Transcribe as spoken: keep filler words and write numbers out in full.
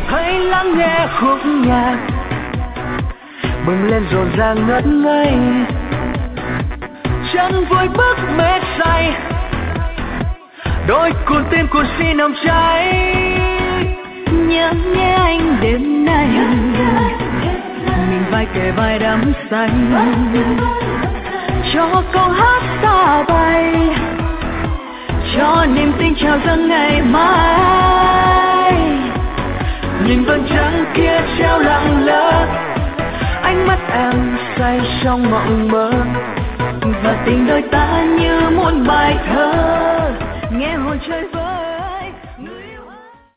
hãy lắng nghe khúc nhạc bừng lên rộn ràng ngất ngây, chân vui bước mê say, đôi con tim của si nồng cháy. Nhớ nghe anh đêm nay, mình vai kề vai đắm say, cho câu hát xa bay, cho niềm tin chào dâng ngày mai. Nhìn vầng trăng kia treo lặng lẽ, ánh mắt em say trong mộng mơ, và tình đôi ta như muôn bài thơ nghe hồn chơi vơi.